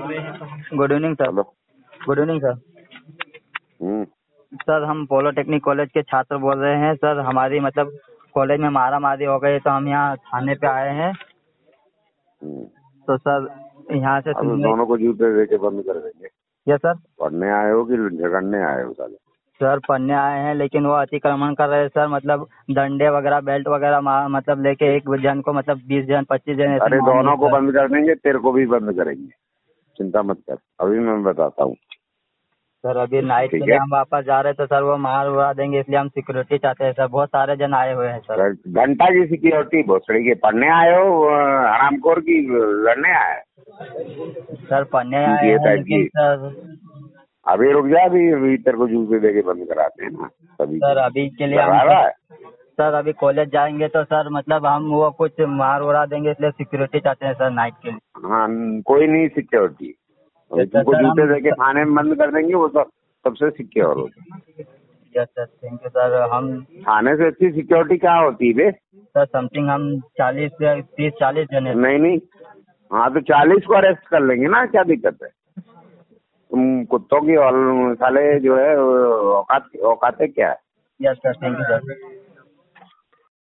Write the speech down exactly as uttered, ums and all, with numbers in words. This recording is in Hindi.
Good evening sir. Hello. Good evening sir. Hmm sir हम पॉलिटेक्निक कॉलेज के छात्र बोल रहे हैं सर। हमारी मतलब कॉलेज में मारा मारी हो गई तो हम यहाँ थाने पे आए हैं। हम्म। तो सर यहाँ से अब सुनने दोनों को जूते दे के बंद कर देंगे। क्या सर? पढ़ने आए हो कि झगड़ने आए हो साले? सर पढ़ने आए हैं लेकिन वो अतिक्रमण कर रहे हैं सर। मतलब डंडे वगैरह बेल्ट वगैरह मा- मतलब लेके एक जन को मतलब बीस जन पच्चीस जन ऐसे अरे मार रहे दोनों को सर। बंद कर देंगे, तेरे को भी बंद करेंगे, चिंता मत कर। अभी मैं बताता हूँ। सर अभी नाइट के ठीक लिए है, हम वापस जा रहे हैं तो सर वो मार उड़ा देंगे, इसलिए हम सिक्योरिटी चाहते हैं सर। बहुत सारे जन आए हुए हैं सर। घंटा की सिक्योरिटी भोसड़ी के? पढ़ने आए हो हरामखोर की लड़ने आए? सर पढ़ने आए ये हैं टाइप लेकिन की। सर अभी रुक जा, अभी अभी तेरे को जूते दे के बंद कराते हैं ना सभी सर को। अभी के लिए हम लगा रहा है? सर अभी कॉलेज जाएंगे तो सर मतलब हम वो कुछ मार उड़ा देंगे, इसलिए सिक्योरिटी चाहते हैं सर नाइट के लिए। हाँ, कोई नहीं सिक्योरिटी। अभी यस सर। तुमको सर जूते हम दे के थाने में बंद कर देंगे, वो सब सबसे सिक्योर हो। Yes sir, thank you sir. हम थाने से अच्छी सिक्योरिटी क्या होती है बे? सर समथिंग हम चालीस से तीस चालीस जन हैं। नहीं नहीं, हाँ तो चालीस को अरेस्ट कर लेंगे ना, क्या दिक्कत है? तुम कुत्तों की और साले जो है औकात औकाते क्या है? Yes sir, thank you sir.